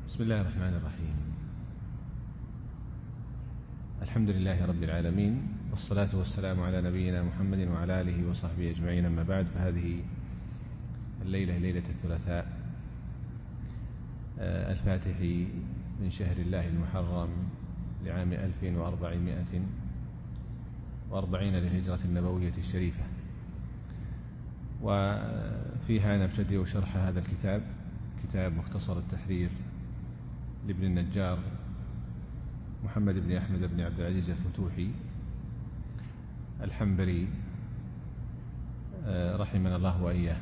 بسم الله الرحمن الرحيم. الحمد لله رب العالمين، والصلاة والسلام على نبينا محمد وعلى آله وصحبه أجمعين، أما بعد. فهذه الليلة ليلة الثلاثاء الفاتح من شهر الله المحرم لعام 1440 للهجرة النبوية الشريفة، وفيها نبتدئ شرح هذا الكتاب، كتاب مختصر التحرير لابن النجار محمد بن أحمد بن عبد العزيز الفتوحي الحنبلي رحمنا الله وإياه.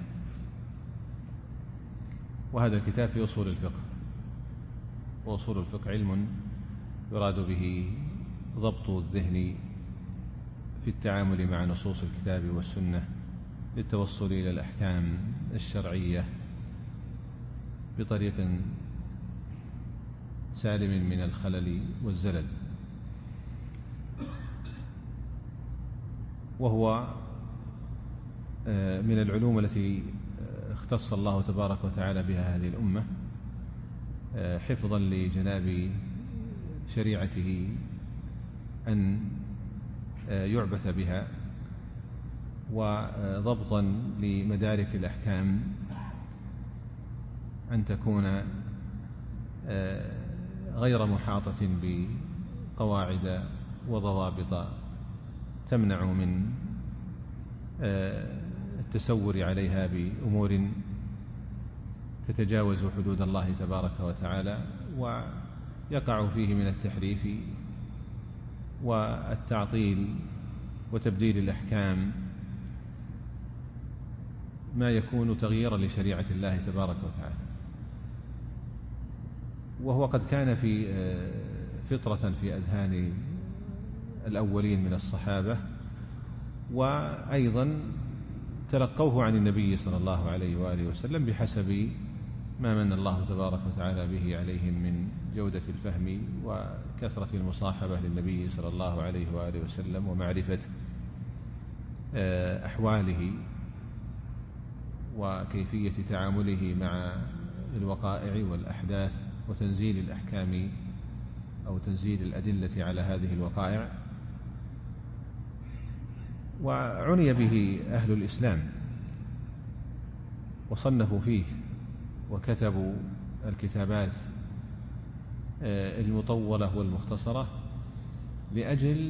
وهذا الكتاب في أصول الفقه، وأصول الفقه علم يراد به ضبط الذهن في التعامل مع نصوص الكتاب والسنة للتوصل إلى الأحكام الشرعية بطريق سالم من الخلل والزلل، وهو من العلوم التي اختص الله تبارك وتعالى بها هذه الأمة حفظا لجناب شريعته أن يعبث بها، وضبطا لمدارك الأحكام أن تكون غير محاطة بقواعد وضوابط تمنع من التسور عليها بأمور تتجاوز حدود الله تبارك وتعالى، ويقع فيه من التحريف والتعطيل وتبديل الأحكام ما يكون تغييرا لشريعة الله تبارك وتعالى. وهو قد كان في فطرة في أذهان الأولين من الصحابة، وأيضا تلقوه عن النبي صلى الله عليه وآله وسلم بحسب ما من الله تبارك وتعالى به عليهم من جودة الفهم وكثرة المصاحبة للنبي صلى الله عليه وآله وسلم، ومعرفة أحواله وكيفية تعامله مع الوقائع والأحداث وتنزيل الأحكام أو تنزيل الأدلة على هذه الوقائع. وعني به أهل الإسلام وصنفوا فيه وكتبوا الكتابات المطولة والمختصرة لأجل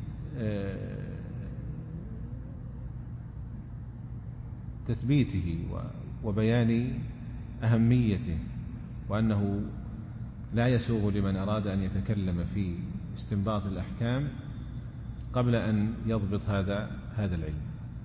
تثبيته وبيان أهميته، وأنه لا يسوغ لمن أراد أن يتكلم في استنباط الأحكام قبل أن يضبط هذا العلم.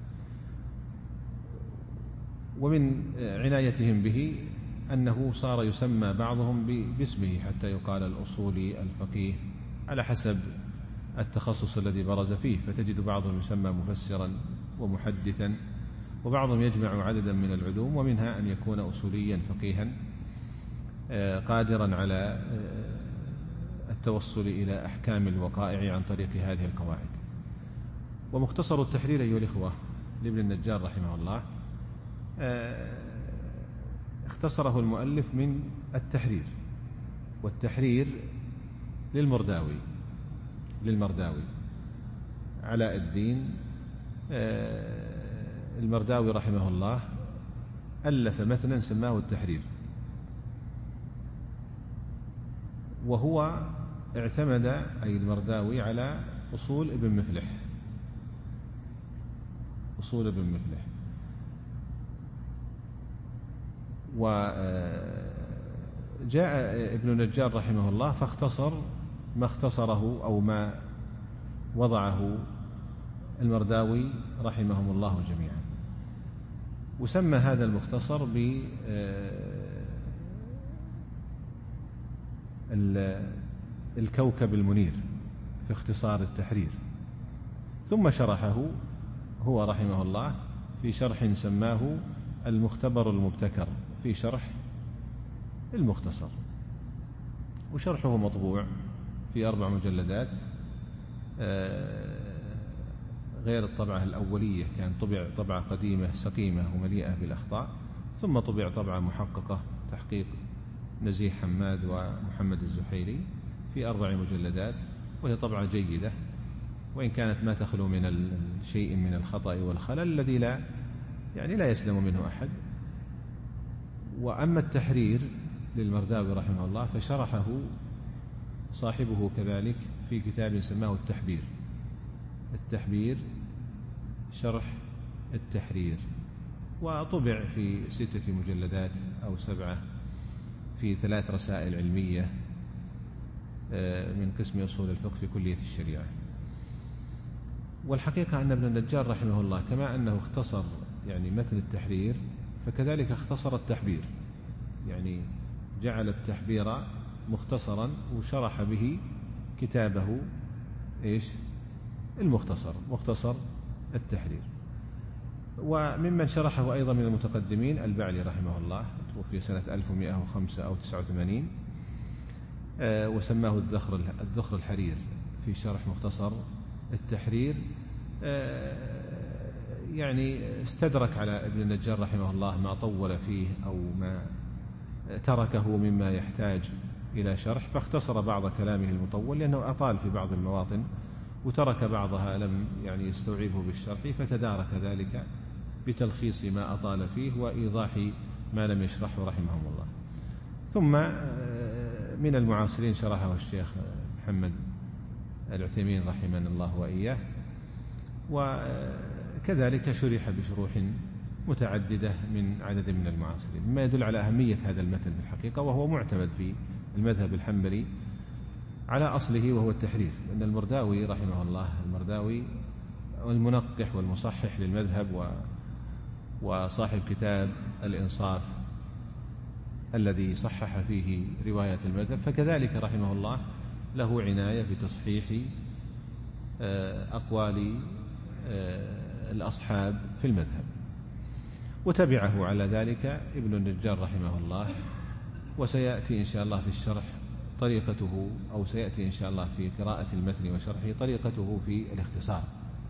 ومن عنايتهم به أنه صار يسمى بعضهم باسمه حتى يقال الأصولي، الفقيه، على حسب التخصص الذي برز فيه، فتجد بعضهم يسمى مفسرا ومحدثا، وبعضهم يجمع عددا من العلوم، ومنها أن يكون أصوليا فقيها قادرا على التوصل إلى أحكام الوقائع عن طريق هذه القواعد. ومختصر التحرير أيها الإخوة لابن النجار رحمه الله اختصره المؤلف من التحرير، والتحرير للمرداوي علاء الدين المرداوي رحمه الله ألف متنا سماه التحرير، وهو اعتمد أي المرداوي على أصول ابن مفلح، وجاء ابن النجار رحمه الله فاختصر ما اختصره أو ما وضعه المرداوي رحمهم الله جميعا، وسمى هذا المختصر الكوكب المنير في اختصار التحرير، ثم شرحه هو رحمه الله في شرح سماه المختبر المبتكر في شرح المختصر، وشرحه مطبوع في 4 مجلدات غير الطبعة الأولية، كان طبع طبعة قديمة سقيمة ومليئة بالأخطاء، ثم طبع طبعة محققة تحقيق نزيه حماد ومحمد الزحيري في 4 مجلدات، وهي طبعة جيدة، وإن كانت ما تخلو من شيء من الخطأ والخلل الذي لا يسلم منه أحد. وأما التحرير للمرداوي رحمه الله فشرحه صاحبه كذلك في كتاب سماه التحبير شرح التحرير، وطبع في 6 مجلدات أو 7 في 3 رسائل علمية من قسم أصول الفقه في كلية الشريعة. والحقيقة أن ابن النجار رحمه الله كما أنه اختصر متن التحرير فكذلك اختصر التحبير، جعل التحبير مختصرا وشرح به كتابه مختصر التحرير. وممن شرحه أيضا من المتقدمين البعلي رحمه الله، توفي سنة 1105 أو 89، وسماه الذخر الحرير في شرح مختصر التحرير. استدرك على ابن النجار رحمه الله ما طول فيه أو ما تركه مما يحتاج إلى شرح، فاختصر بعض كلامه المطول لأنه أطال في بعض المواطن وترك بعضها لم يستوعبه بالشرح، فتدارك ذلك بتلخيص ما أطال فيه وإيضاح ما لم يشرحه رحمهم الله. ثم من المعاصرين شرحه الشيخ محمد العثيمين رحمه الله وإياه، وكذلك شرح بشروح متعددة من عدد من المعاصرين، مما يدل على أهمية هذا المتن في الحقيقة، وهو معتمد في المذهب الحنبلي على أصله وهو التحرير. إن المرداوي رحمه الله المنقح والمصحح للمذهب وصاحب كتاب الإنصاف الذي صحح فيه رواية المذهب، فكذلك رحمه الله له عناية بتصحيح أقوال الأصحاب في المذهب. وتبعه على ذلك ابن النجار رحمه الله، وسيأتي إن شاء الله في الشرح طريقته، أو سيأتي إن شاء الله في قراءة المتن وشرحه طريقته في الاختصار.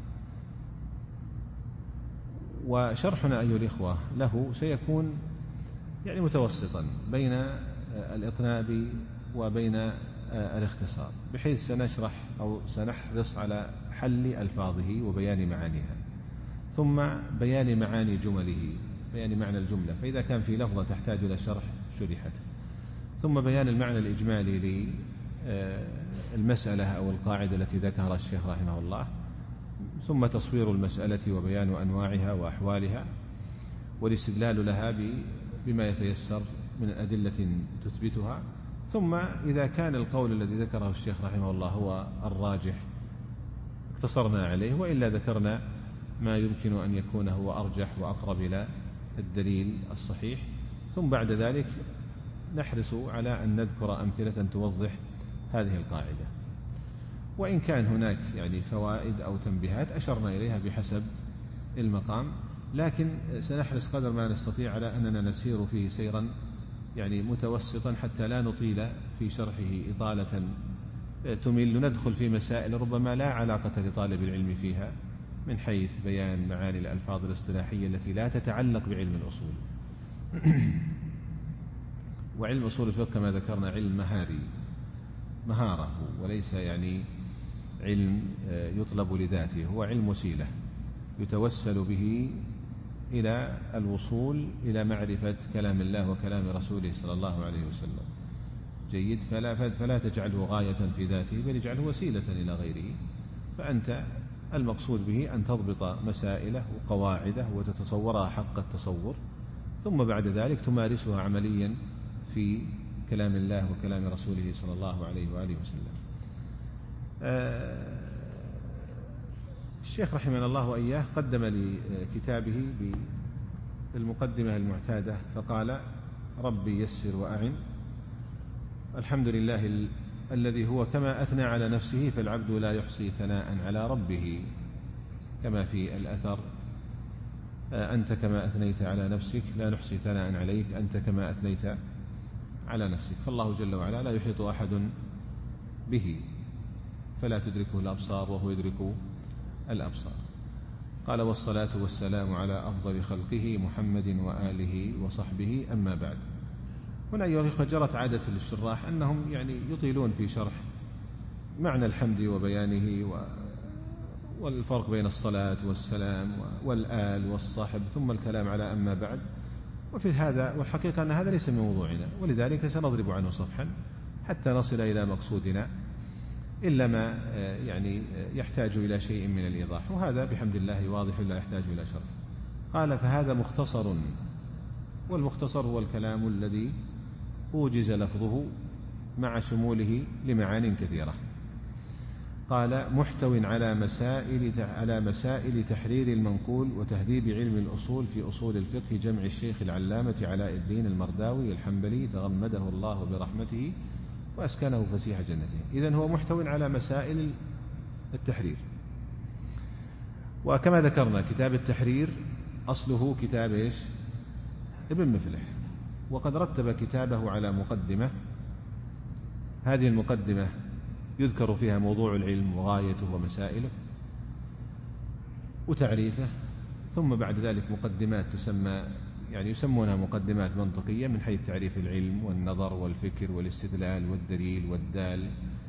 وشرحنا أيها الإخوة له سيكون متوسطا بين الإطناب وبين الاختصار، بحيث سنشرح أو سنحرص على حل ألفاظه وبيان معانيها، ثم بيان معاني جمله، بيان معنى الجملة، فإذا كان في لفظة تحتاج إلى شرح شرحت، ثم بيان المعنى الإجمالي للمسألة أو القاعدة التي ذكرها الشيخ رحمه الله، ثم تصوير المسألة وبيان أنواعها وأحوالها والاستدلال لها بما يتيسر من أدلة تثبتها. ثم إذا كان القول الذي ذكره الشيخ رحمه الله هو الراجح اقتصرنا عليه، وإلا ذكرنا ما يمكن أن يكون هو أرجح وأقرب إلى الدليل الصحيح. ثم بعد ذلك نحرص على أن نذكر أمثلة توضح هذه القاعدة، وإن كان هناك فوائد أو تنبيهات أشرنا إليها بحسب المقام، لكن سنحرص قدر ما نستطيع على أننا نسير فيه سيرا متوسطا حتى لا نطيل في شرحه إطالة تمل، ندخل في مسائل ربما لا علاقة لطالب العلم فيها من حيث بيان معاني الألفاظ الاصطلاحية التي لا تتعلق بعلم الأصول. وعلم أصول الفقه كما ذكرنا علم مهارة، وليس علم يطلب لذاته، هو علم وسيلة يتوسل به إلى الوصول إلى معرفة كلام الله وكلام رسوله صلى الله عليه وسلم. جيد، فلا تجعله غاية في ذاته، بل اجعله وسيلة إلى غيره. فأنت المقصود به أن تضبط مسائله وقواعده وتتصورها حق التصور، ثم بعد ذلك تمارسها عمليا في كلام الله وكلام رسوله صلى الله عليه وآله وسلم. الشيخ رحمه الله وإياه قدم لكتابه بالمقدمة المعتادة فقال: ربي يسر وأعن، الحمد لله الذي هو كما أثنى على نفسه فالعبد لا يحصي ثناء على ربه، كما في الأثر: أنت كما أثنيت على نفسك لا نحصي ثناء عليك أنت كما أثنيت على نفسك. فالله جل وعلا لا يحيط أحد به، فلا تدركه الأبصار وهو يدرك الأبصار. قال: والصلاة والسلام على أفضل خلقه محمد وآله وصحبه، أما بعد. هنا أيها الأخوة جرت عادة للشراح أنهم يعني يطيلون في شرح معنى الحمد وبيانه والفرق بين الصلاة والسلام والآل والصاحب ثم الكلام على أما بعد. وفي هذا والحقيقة أن هذا ليس من موضوعنا، ولذلك سنضرب عنه صفحا حتى نصل إلى مقصودنا، إلا ما يعني يحتاج إلى شيء من الإيضاح، وهذا بحمد الله واضح لا يحتاج إلى شرح. قال فهذا مختصر، والمختصر هو الكلام الذي أوجز لفظه مع شموله لمعان كثيرة. قال محتو على مسائل تحرير المنقول وتهذيب علم الأصول في أصول الفقه جمع الشيخ العلامة علاء الدين المرداوي الحنبلي تغمده الله برحمته وأسكنه فسيح جنته. إذن هو محتو على مسائل التحرير. وكما ذكرنا كتاب التحرير أصله كتاب ابن مفلح، وقد رتب كتابه على مقدمة. هذه المقدمة يذكر فيها موضوع العلم وغايته ومسائله وتعريفه، ثم بعد ذلك مقدمات يسمونها مقدمات منطقية من حيث تعريف العلم والنظر والفكر والاستدلال والدليل والدال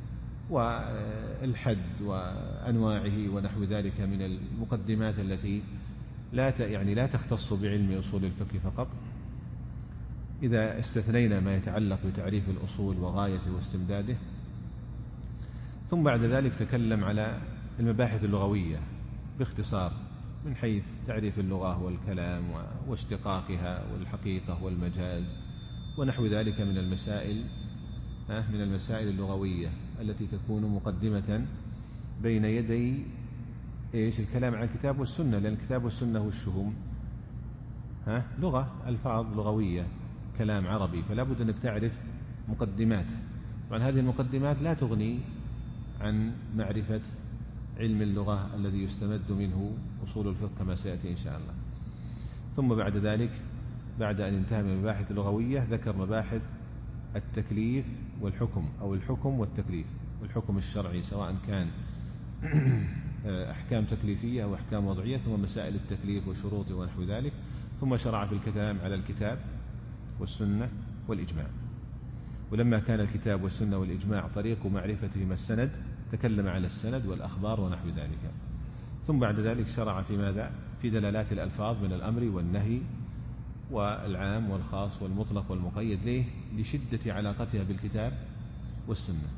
والحد وأنواعه ونحو ذلك من المقدمات التي لا تختص بعلم أصول الفقه فقط، إذا استثنينا ما يتعلق بتعريف الأصول وغايته واستمداده. ثم بعد ذلك تكلم على المباحث اللغوية باختصار من حيث تعريف اللغة والكلام واشتقاقها والحقيقة والمجاز ونحو ذلك من المسائل اللغوية التي تكون مقدمة بين يدي الكلام عن الكتاب والسنة، لأن الكتاب والسنة والشهم لغة، ألفاظ لغوية، كلام عربي، فلا بد أنك تعرف مقدمات. طبعا هذه المقدمات لا تغني عن معرفة علم اللغة الذي يستمد منه أصول الفقه كما سيأتي إن شاء الله. ثم بعد ذلك بعد أن انتهى من المباحث اللغوية ذكر مباحث التكليف والحكم، أو الحكم والتكليف، والحكم الشرعي سواء كان أحكام تكليفية أو أحكام وضعية، ثم مسائل التكليف وشروطه ونحو ذلك. ثم شرع في الكلام على الكتاب والسنة والإجماع، ولما كان الكتاب والسنة والإجماع طريق معرفتهما السند تكلم على السند والأخبار ونحو ذلك. ثم بعد ذلك شرع في ماذا؟ في دلالات الألفاظ من الأمر والنهي والعام والخاص والمطلق والمقيد. ليه؟ لشدة علاقتها بالكتاب والسنة،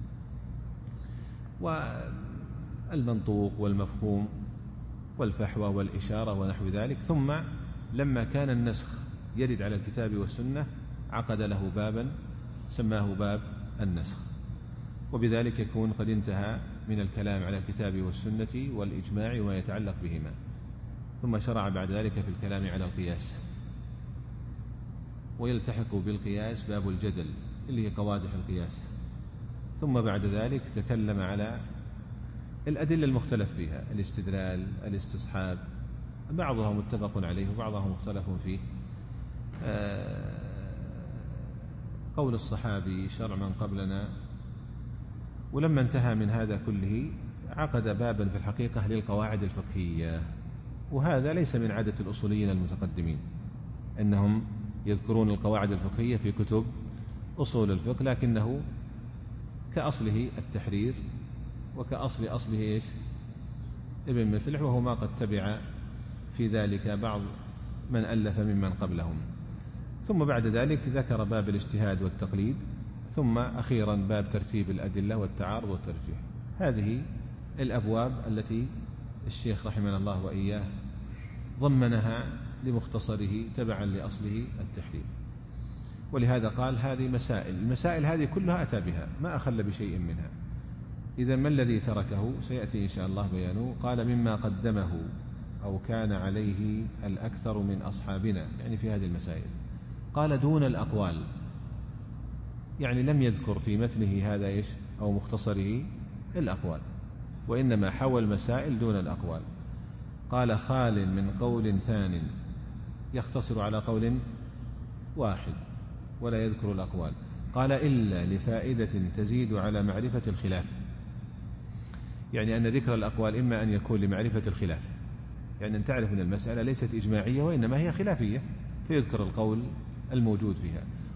والمنطوق والمفهوم والفحوى والإشارة ونحو ذلك. ثم لما كان النسخ يرد على الكتاب والسنة عقد له بابا سماه باب النسخ، وبذلك يكون قد انتهى من الكلام على الكتاب والسنة والإجماع وما يتعلق بهما. ثم شرع بعد ذلك في الكلام على القياس، ويلتحق بالقياس باب الجدل اللي هي قوادح القياس. ثم بعد ذلك تكلم على الأدلة المختلف فيها، الاستدلال، الاستصحاب، بعضها متفق عليه وبعضها مختلف فيه، قول الصحابي، شرع من قبلنا. ولما انتهى من هذا كله عقد بابا في الحقيقة للقواعد الفقهية، وهذا ليس من عادة الأصوليين المتقدمين أنهم يذكرون القواعد الفقهية في كتب أصول الفقه، لكنه كأصله التحرير وكأصله ابن مفلح، وهو ما قد تبع في ذلك بعض من ألف ممن قبلهم. ثم بعد ذلك ذكر باب الاجتهاد والتقليد، ثم أخيرا باب ترتيب الأدلة والتعارض والترجيح. هذه الأبواب التي الشيخ رحمه الله وإياه ضمنها لمختصره تبعا لأصله التحرير. ولهذا قال هذه المسائل هذه كلها أتى بها، ما أخل بشيء منها. إذا ما الذي تركه؟ سيأتي إن شاء الله بيانه. قال مما قدمه أو كان عليه الأكثر من أصحابنا، يعني في هذه المسائل. قال دون الأقوال، يعني لم يذكر في متنه هذا أو مختصره الأقوال، وإنما حوى المسائل دون الأقوال. قال خال من قول ثان، يختصر على قول واحد ولا يذكر الأقوال. قال إلا لفائدة تزيد على معرفة الخلاف، يعني أن ذكر الأقوال إما أن يكون لمعرفة الخلاف، يعني أن تعرف أن المسألة ليست إجماعية وإنما هي خلافية، فيذكر القول الموجود فيها.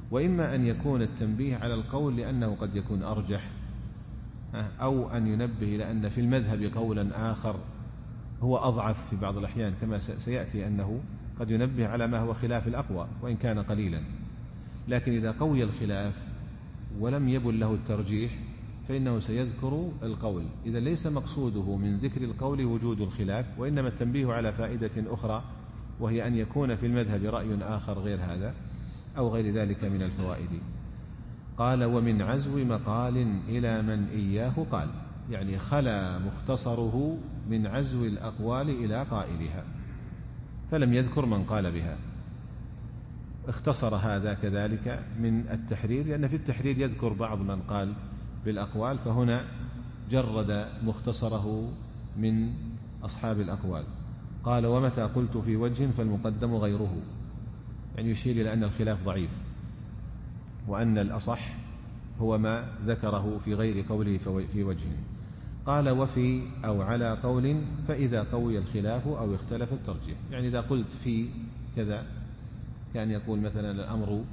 وإما أن يكون التنبيه على القول لأنه قد يكون أرجح، أو أن ينبه لأن في المذهب قولا آخر هو أضعف في بعض الأحيان، كما سيأتي أنه قد ينبه على ما هو خلاف الأقوى وإن كان قليلا. لكن إذا قوي الخلاف ولم يبن له الترجيح فإنه سيذكر القول. إذا ليس مقصوده من ذكر القول وجود الخلاف، وإنما التنبيه على فائدة أخرى، وهي أن يكون في المذهب رأي آخر غير هذا أو غير ذلك من الفوائد. قال: ومن عزو مقال إلى من إياه قال، يعني خلا مختصره من عزو الأقوال إلى قائلها، فلم يذكر من قال بها. اختصر هذا كذلك من التحرير، لأن في التحرير يذكر بعض من قال بالأقوال، فهنا جرد مختصره من أصحاب الأقوال. قال: ومتى قلت في وجه فالمقدم غيره، يعني يشير إلى أن الخلاف ضعيف، وأن الأصح هو ما ذكره في غير قوله في وجه. قال: وفي أو على قول فإذا قوي الخلاف أو اختلف الترجيح، يعني إذا قلت في كذا كان يقول مثلا الأمر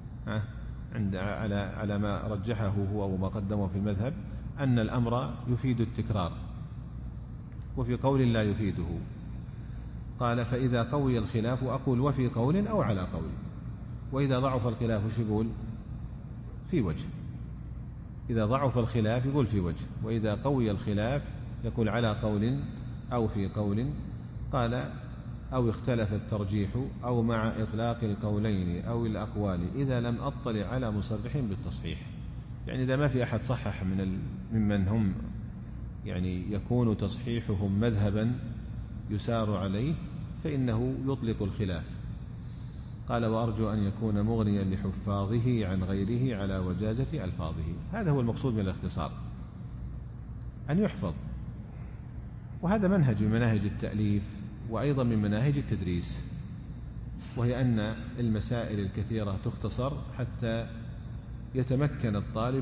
على ما رجحه هو وما قدمه في المذهب أن الأمر يفيد التكرار، وفي قول لا يفيده. قال: فإذا قوي الخلاف أقول وفي قول أو على قول. وإذا ضعف الخلاف وش يقول؟ في وجه. إذا ضعف الخلاف يقول في وجه، وإذا قوي الخلاف يقول على قول أو في قول. قال: أو اختلف الترجيح أو مع إطلاق القولين أو الأقوال إذا لم أطلع على مصرح بالتصحيح، يعني إذا ما في أحد صحح ممن هم يعني يكون تصحيحهم مذهبا يسار عليه فإنه يطلق الخلاف. قال: وأرجو أن يكون مغنيا لحفاظه عن غيره على وجازة ألفاظه. هذا هو المقصود من الاختصار، أن يحفظ، وهذا منهج من مناهج التأليف وأيضا من مناهج التدريس، وهي أن المسائل الكثيرة تختصر حتى يتمكن الطالب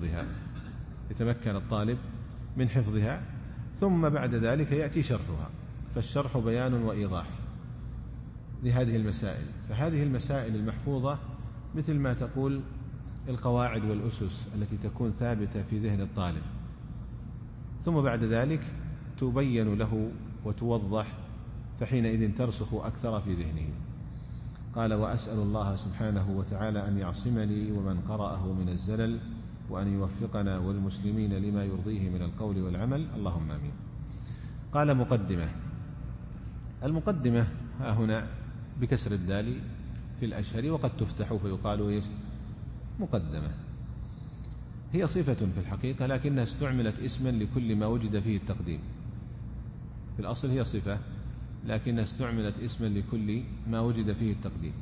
من حفظها، ثم بعد ذلك يأتي شرحها، فالشرح بيان وإيضاح لهذه المسائل. فهذه المسائل المحفوظة مثل ما تقول القواعد والأسس التي تكون ثابتة في ذهن الطالب، ثم بعد ذلك تبين له وتوضح، فحينئذ ترسخ أكثر في ذهنه. قال: وأسأل الله سبحانه وتعالى أن يعصمني ومن قرأه من الزلل، وأن يوفقنا والمسلمين لما يرضيه من القول والعمل، اللهم آمين. قال: مقدمة. المقدمة ها هنا بكسر الدال في الأشهر، وقد تفتح فيقال مقدمة. هي صفة في الحقيقة، لكنها استعملت اسما لكل ما وجد فيه التقديم. في الأصل هي صفة، لكنها استعملت اسما لكل ما وجد فيه التقديم.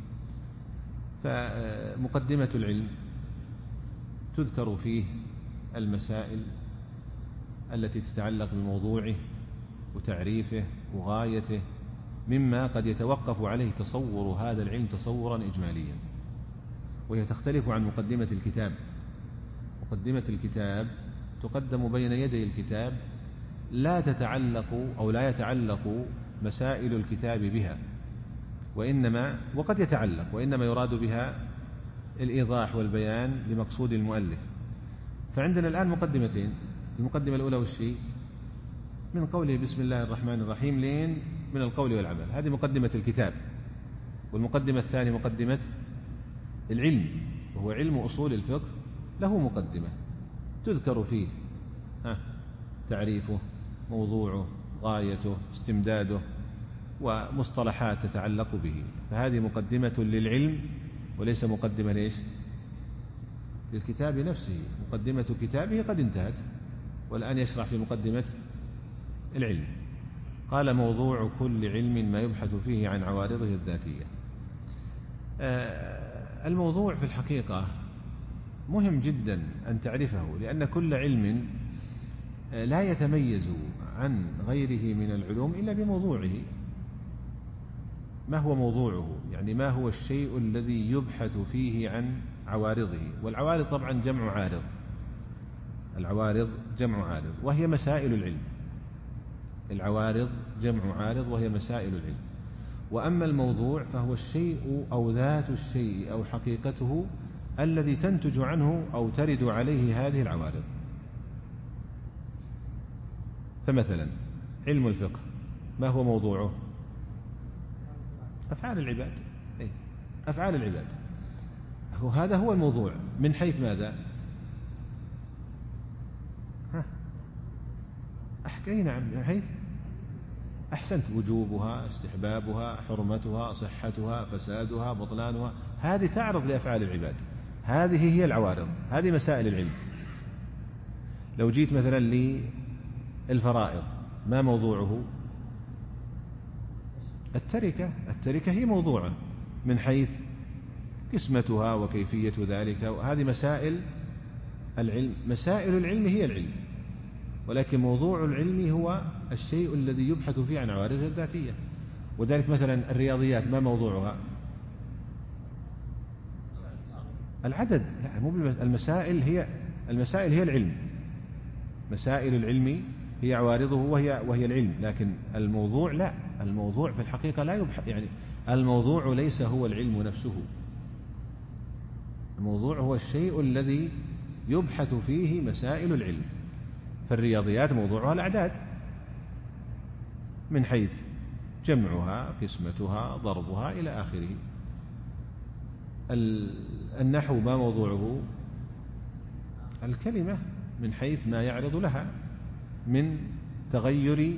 فمقدمة العلم تذكر فيه المسائل التي تتعلق بموضوعه وتعريفه وغايته، مما قد يتوقف عليه تصور هذا العلم تصورا إجماليا، وهي تختلف عن مقدمة الكتاب. مقدمة الكتاب تقدم بين يدي الكتاب، لا يتعلق مسائل الكتاب بها، وقد يتعلق، وإنما يراد بها الإيضاح والبيان لمقصود المؤلف. فعندنا الآن مقدمتين. المقدمة الأولى والشيء من قوله بسم الله الرحمن الرحيم لين من القول والعمل، هذه مقدمة الكتاب. والمقدمة الثانية مقدمة العلم، وهو علم أصول الفقه، له مقدمة تذكر فيه تعريفه، موضوعه، غايته، استمداده، ومصطلحات تتعلق به. فهذه مقدمة للعلم وليس مقدمة للكتاب نفسه. مقدمة كتابه قد انتهت، والآن يشرح في مقدمة العلم. قال: موضوع كل علم ما يبحث فيه عن عوارضه الذاتية. الموضوع في الحقيقة مهم جدا أن تعرفه، لأن كل علم لا يتميز عن غيره من العلوم إلا بموضوعه. ما هو موضوعه؟ يعني ما هو الشيء الذي يبحث فيه عن عوارضه. والعوارض طبعا جمع عارض، العوارض جمع عارض وهي مسائل العلم. العوارض جمع عارض وهي مسائل العلم. وأما الموضوع فهو الشيء أو ذات الشيء أو حقيقته الذي تنتج عنه أو ترد عليه هذه العوارض. فمثلا علم الفقه ما هو موضوعه؟ أفعال العباد، أفعال العباد، هذا هو الموضوع. من حيث ماذا؟ نعم، من حيث أحسنت، وجوبها، استحبابها، حرمتها، صحتها، فسادها، بطلانها، هذه تعرض لأفعال العباد، هذه هي العوارض، هذه مسائل العلم. لو جيت مثلا للفرائض ما موضوعه؟ التركة هي موضوعه من حيث قسمتها وكيفية ذلك، وهذه مسائل العلم. مسائل العلم هي العلم، ولكن موضوع العلم هو الشيء الذي يبحث فيه عن عوارضه الذاتية. وذلك مثلا الرياضيات ما موضوعها؟ العدد، لا، مو المسائل هي العلم. مسائل العلم هي عوارضه وهي العلم، لكن الموضوع لا، الموضوع في الحقيقة لا يبحث، يعني الموضوع ليس هو العلم نفسه، الموضوع هو الشيء الذي يبحث فيه مسائل العلم. فالرياضيات موضوعها الأعداد من حيث جمعها، قسمتها، ضربها، إلى آخره. النحو ما موضوعه؟ الكلمة من حيث ما يعرض لها من تغير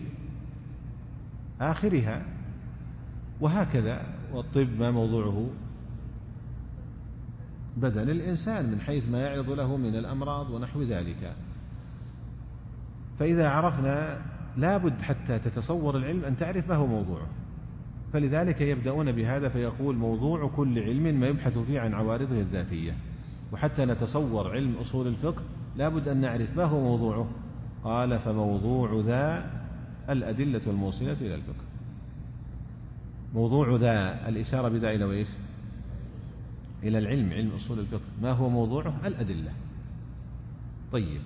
آخرها، وهكذا. والطب ما موضوعه؟ بدن الإنسان من حيث ما يعرض له من الأمراض ونحو ذلك. فإذا عرفنا لابد حتى تتصور العلم أن تعرف ما هو موضوعه، فلذلك يبدأون بهذا فيقول موضوع كل علم ما يبحث فيه عن عوارضه الذاتية. وحتى نتصور علم أصول الفقه لابد أن نعرف ما هو موضوعه. قال فموضوع ذا الأدلة الموصلة إلى الفقه. موضوع ذا الإشارة بذا إلى وإيش؟ إلى العلم، علم أصول الفقه. ما هو موضوعه؟ الأدلة. طيب،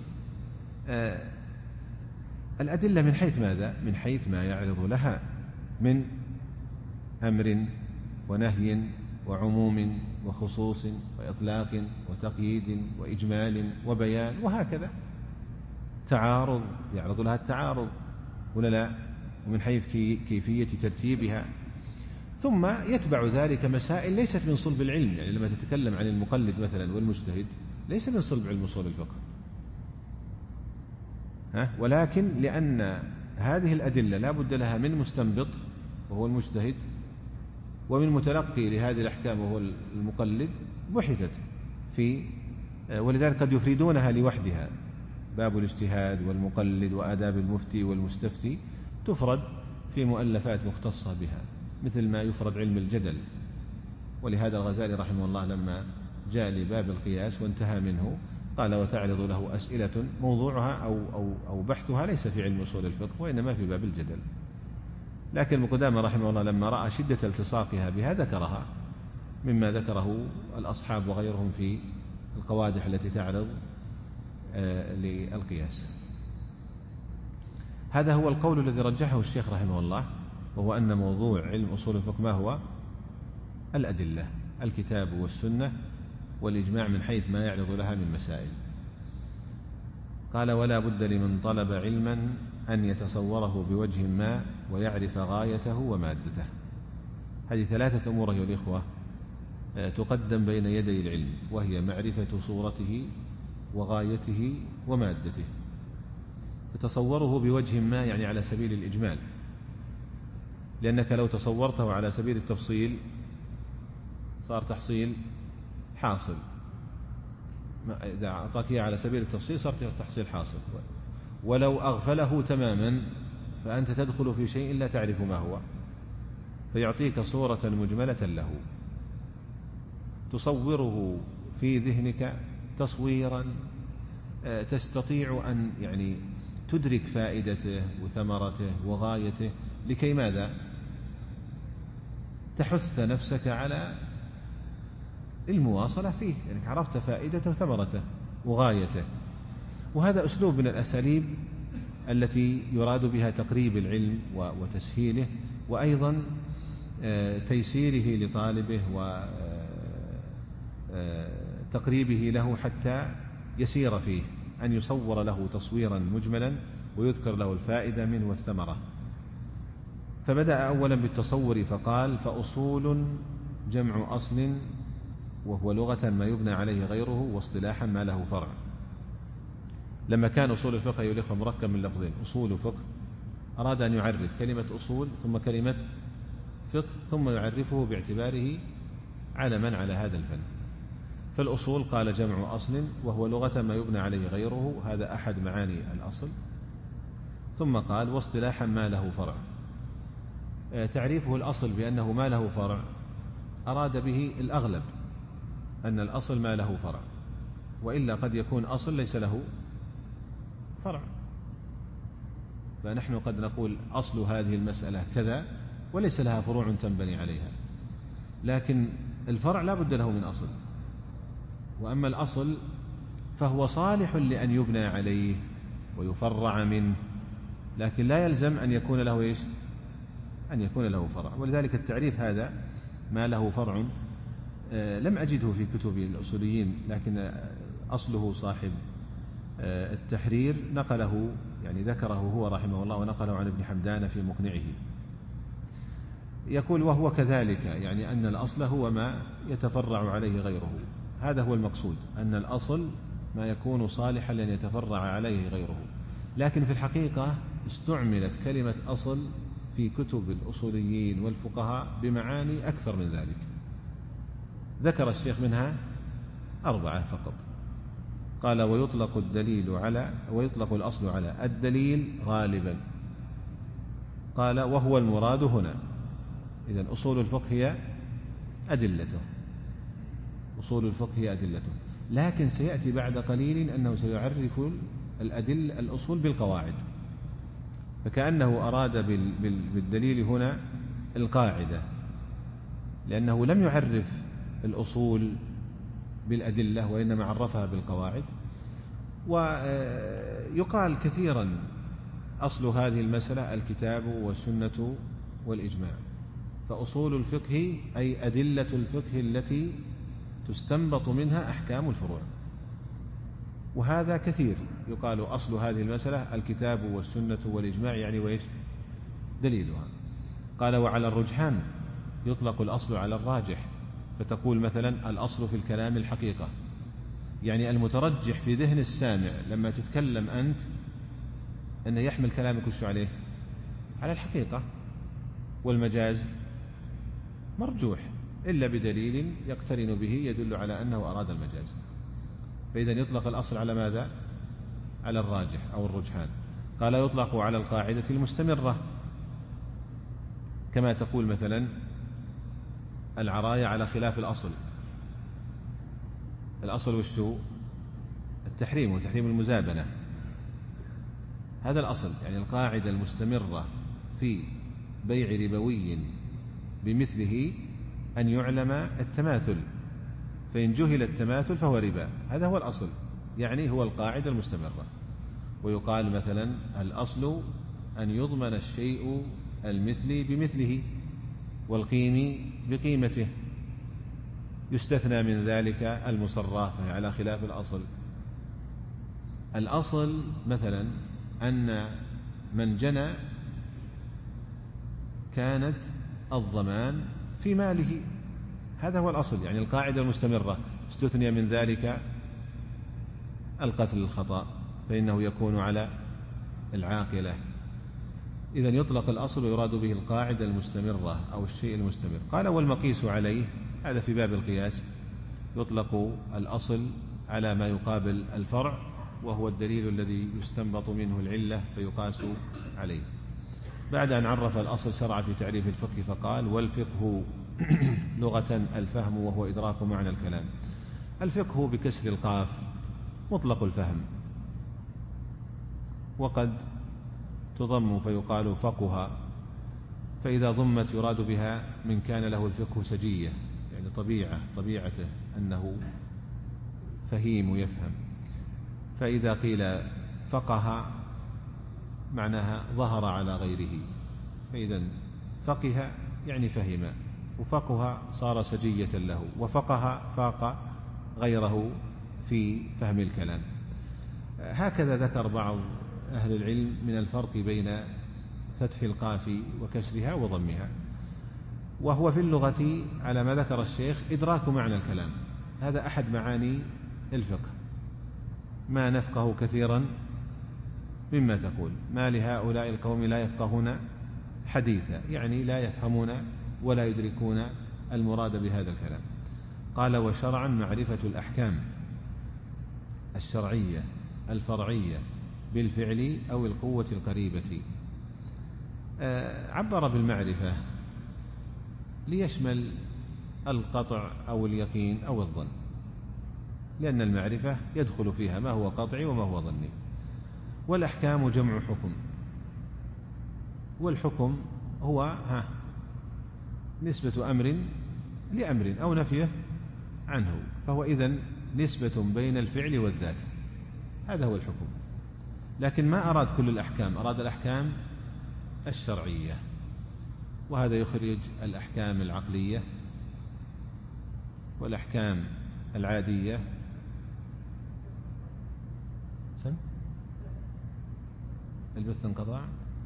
الأدلة من حيث ماذا؟ من حيث ما يعرض لها من أمر ونهي وعموم وخصوص وإطلاق وتقييد وإجمال وبيان، وهكذا. تعارض يعرض لها التعارض ولا لا؟ ومن حيث كيفية ترتيبها. ثم يتبع ذلك مسائل ليست من صلب العلم، يعني لما تتكلم عن المقلد مثلا والمجتهد ليس من صلب علم أصول الفقه، ولكن لأن هذه الأدلة لا بد لها من مستنبط وهو المجتهد، ومن متلقي لهذه الأحكام وهو المقلد، بحثت في، ولذلك قد يفردونها لوحدها. باب الاجتهاد والمقلد وآداب المفتي والمستفتي تفرد في مؤلفات مختصة بها، مثل ما يفرد علم الجدل. ولهذا الغزالي رحمه الله لما جاء لباب القياس وانتهى منه قال وتعرض له أسئلة موضوعها أو بحثها ليس في علم أصول الفقه وإنما في باب الجدل. لكن ابن قدامة رحمه الله لما رأى شدة التصاقها بها ذكرها مما ذكره الأصحاب وغيرهم في القوادح التي تعرض للقياس. هذا هو القول الذي رجحه الشيخ رحمه الله، وهو أن موضوع علم أصول الفقه ما هو؟ الأدلة، الكتاب والسنة والإجماع من حيث ما يعرض لها من مسائل. قال ولا بد لمن طلب علما أن يتصوره بوجه ما ويعرف غايته ومادته. هذه ثلاثة أمور أيها الإخوة تقدم بين يدي العلم، وهي معرفة صورته وغايته ومادته. فتصوره بوجه ما يعني على سبيل الإجمال، لأنك لو تصورته على سبيل التفصيل صار تحصيل حاصل، إذا أعطاك على سبيل التفصيل صار تحصيل حاصل. ولو أغفله تماما فأنت تدخل في شيء لا تعرف ما هو، فيعطيك صورة مجملة له تصوره في ذهنك تصويرا تستطيع أن يعني تدرك فائدته وثمرته وغايته، لكي ماذا؟ تحث نفسك على المواصلة فيه، يعني عرفت فائدته وثمرته وغايته. وهذا أسلوب من الأساليب التي يراد بها تقريب العلم وتسهيله، وأيضا تقريبه له حتى يسير فيه، أن يصور له تصويرا مجملا ويذكر له الفائدة منه والثمرة. فبدأ أولا بالتصور فقال: فأصول جمع أصل، وهو لغة ما يبنى عليه غيره، واصطلاحا ما له فرع. لما كان أصول الفقه يلخ مركب من لفظين، أصول فقه، أراد أن يعرف كلمة أصول ثم كلمة فقه، ثم يعرفه باعتباره علما على هذا الفن. فالأصول قال جمع أصل، وهو لغة ما يبنى عليه غيره، هذا أحد معاني الأصل. ثم قال: واصطلاحا ما له فرع. تعريفه الأصل بأنه ما له فرع أراد به الأغلب أن الأصل ما له فرع، وإلا قد يكون أصل ليس له فرع، فنحن قد نقول أصل هذه المسألة كذا وليس لها فروع تنبني عليها، لكن الفرع لا بد له من أصل. وأما الأصل فهو صالح لأن يبنى عليه ويفرع منه، لكن لا يلزم أن يكون له إيش؟ أن يكون له فرع. ولذلك التعريف هذا ما له فرع لم أجده في كتب الأصوليين، لكن أصله صاحب التحرير نقله، يعني ذكره هو رحمه الله ونقله عن ابن حمدان في مقنعه. يقول: وهو كذلك، يعني أن الأصل هو ما يتفرع عليه غيره. هذا هو المقصود، أن الأصل ما يكون صالحا لأن يتفرع عليه غيره. لكن في الحقيقة استعملت كلمة أصل في كتب الأصوليين والفقهاء بمعاني أكثر من ذلك. ذكر الشيخ منها 4 فقط. قال: ويطلق الأصل على الدليل غالبا. قال: وهو المراد هنا. إذن أصول الفقه هي أدلته، أصول الفقه هي أدلته. لكن سيأتي بعد قليل أنه سيعرف الأصول بالقواعد، فكأنه أراد بالدليل هنا القاعدة، لأنه لم يعرف الأصول بالأدلة وإنما عرفها بالقواعد. ويقال كثيرا أصل هذه المسألة الكتاب والسنة والإجماع. فأصول الفقه أي أدلة الفقه التي تستنبط منها أحكام الفروع، وهذا كثير. يقال أصل هذه المسألة الكتاب والسنة والإجماع، يعني وإيش؟ دليلها. قال: وعلى الرجحان يطلق الأصل على الراجح، فتقول مثلا الأصل في الكلام الحقيقة، يعني المترجح في ذهن السامع لما تتكلم أنت أنه يحمل كلامك وش عليه؟ على الحقيقة. والمجاز مرجوح إلا بدليل يقترن به يدل على أنه أراد المجاز. فإذا يطلق الأصل على ماذا؟ على الراجح أو الرجحان. قال: يطلق على القاعدة المستمرة، كما تقول مثلا العراية على خلاف الأصل. الأصل وشو؟ التحريم، وتحريم المزابنة، هذا الأصل. يعني القاعدة المستمرة في بيع ربوي بمثله أن يعلم التماثل، فإن جهل التماثل فهو ربا. هذا هو الأصل، يعني هو القاعدة المستمرة. ويقال مثلا الأصل أن يضمن الشيء المثلي بمثله والقيم بقيمته، يستثنى من ذلك المصرف، فهي على خلاف الأصل. الأصل مثلا أن من جنى كانت الضمان في ماله، هذا هو الأصل، يعني القاعدة المستمرة. استثني من ذلك القتل الخطأ، فإنه يكون على العاقلة. إذن يطلق الأصل ويراد به القاعدة المستمرة أو الشيء المستمر. قال: والمقيس عليه، هذا في باب القياس، يطلق الأصل على ما يقابل الفرع، وهو الدليل الذي يستنبط منه العلة فيقاس عليه. بعد أن عرف الأصل شرع في تعريف الفقه فقال: والفقه لغة الفهم، وهو إدراك معنى الكلام. الفقه بكسر القاف مطلق الفهم، وقد تضم فيقال فقه، فإذا ضمت يراد بها من كان له الفقه سجية، يعني طبيعته أنه فهيم ويفهم. فإذا قيل فقه معناها ظهر على غيره، فإذا فقه يعني فهم، وفقه صار سجية له، وفقه فاق غيره في فهم الكلام. هكذا ذكر بعض أهل العلم من الفرق بين فتح القاف وكسرها وضمها، وهو في اللغة على ما ذكر الشيخ إدراك معنى الكلام. هذا أحد معاني الفقه، ما نفقه كثيرا مما تقول، ما لهؤلاء القوم لا يفقهون حديثا، يعني لا يفهمون ولا يدركون المراد بهذا الكلام. قال: وشرعا معرفة الأحكام الشرعية الفرعية بالفعل أو القوة القريبة. عبر بالمعرفة ليشمل القطع أو اليقين أو الظن، لأن المعرفة يدخل فيها ما هو قطعي وما هو ظني. والأحكام جمع حكم، والحكم هو نسبة أمر لأمر أو نفيه عنه، فهو إذن نسبة بين الفعل والذات، هذا هو الحكم. لكن ما أراد كل الأحكام، أراد الأحكام الشرعية، وهذا يخرج الأحكام العقلية والأحكام العادية. البث انقطع.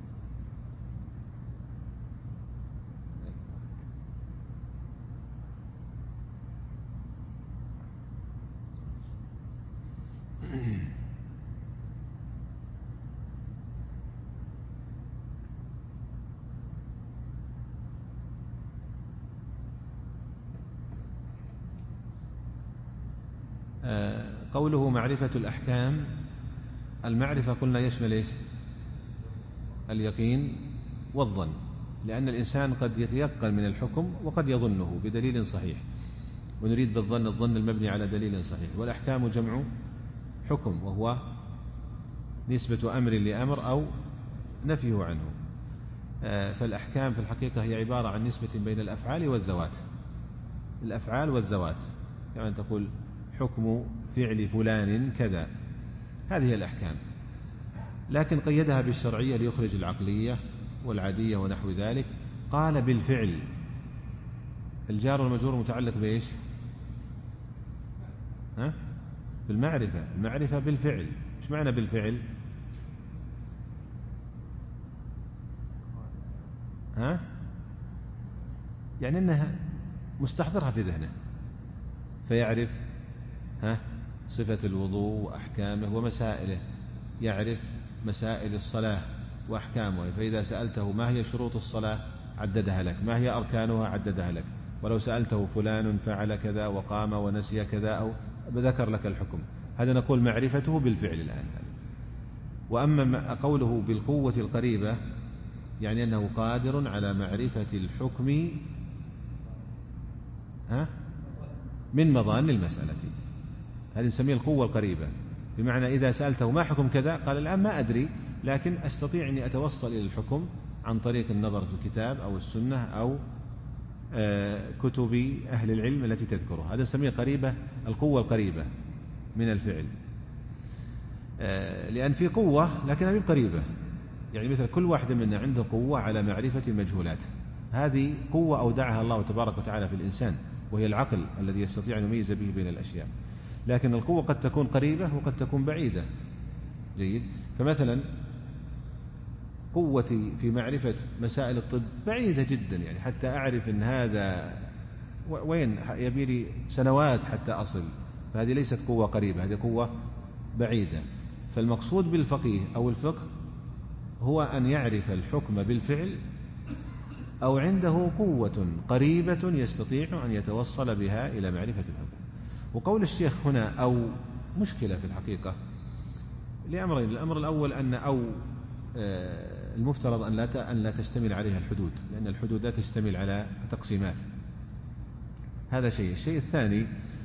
قوله معرفة الأحكام، المعرفة قلنا يشمل إيش؟ اليقين والظن، لأن الإنسان قد يتيقن من الحكم وقد يظنه بدليل صحيح، ونريد بالظن الظن المبني على دليل صحيح. والأحكام جمع حكم، وهو نسبة أمر لأمر أو نفيه عنه. فالأحكام في الحقيقة هي عبارة عن نسبة بين الأفعال والذوات، الأفعال والذوات، يعني تقول حكم فعل فلان كذا، هذه الأحكام. لكن قيدها بالشرعية ليخرج العقلية والعادية ونحو ذلك. قال: بالفعل، الجار والمجرور متعلق بإيش؟ بالمعرفة، المعرفة بالفعل. إيش معنى بالفعل؟ يعني أنها مستحضرها في ذهنه، فيعرف صفة الوضوء وأحكامه ومسائله، يعرف مسائل الصلاة وأحكامها، فإذا سألته ما هي شروط الصلاة عددها لك، ما هي أركانها عددها لك، ولو سألته فلان فعل كذا وقام ونسي كذا أو ذكر لك الحكم. هذا نقول معرفته بالفعل الآن. وأما قوله بالقوة القريبة، يعني أنه قادر على معرفة الحكم من مظان المسألة، هذه نسميها القوة القريبة، بمعنى إذا سألته ما حكم كذا قال الآن ما أدري، لكن أستطيع أني أتوصل إلى الحكم عن طريق النظر في الكتاب أو السنة أو كتب أهل العلم التي تذكرها. هذا نسميه قريبة، القوة القريبة من الفعل، لأن في قوة لكنها غير قريبة. يعني مثل كل واحد منا عنده قوة على معرفة المجهولات، هذه قوة أودعها الله تبارك وتعالى في الإنسان، وهي العقل الذي يستطيع أن يميز به بين الأشياء. لكن القوة قد تكون قريبة وقد تكون بعيدة. جيد. فمثلا قوتي في معرفة مسائل الطب بعيدة جدا، يعني حتى أعرف أن هذا وين يبي لي سنوات حتى أصل، فهذه ليست قوة قريبة، هذه قوة بعيدة. فالمقصود بالفقيه أو الفقه هو أن يعرف الحكم بالفعل، أو عنده قوة قريبة يستطيع أن يتوصل بها إلى معرفة الحكم. وقول الشيخ هنا أو مشكلة في الحقيقة لأمرين. الأمر الأول أن أو المفترض أن لا تشتمل عليها الحدود، لأن الحدود لا تشتمل على تقسيمات، هذا شيء. الشيء الثاني